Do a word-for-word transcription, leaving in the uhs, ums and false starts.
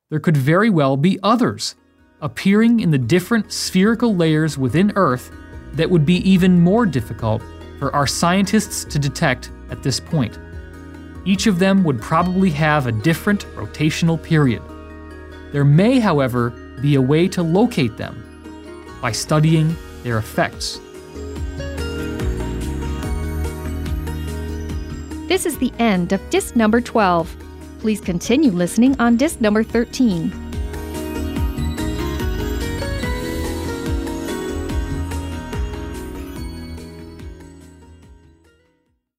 there could very well be others, appearing in the different spherical layers within Earth that would be even more difficult for our scientists to detect at this point. Each of them would probably have a different rotational period. There may, however, be a way to locate them by studying their effects. This is the end of disc number twelve. Please continue listening on disc number thirteen.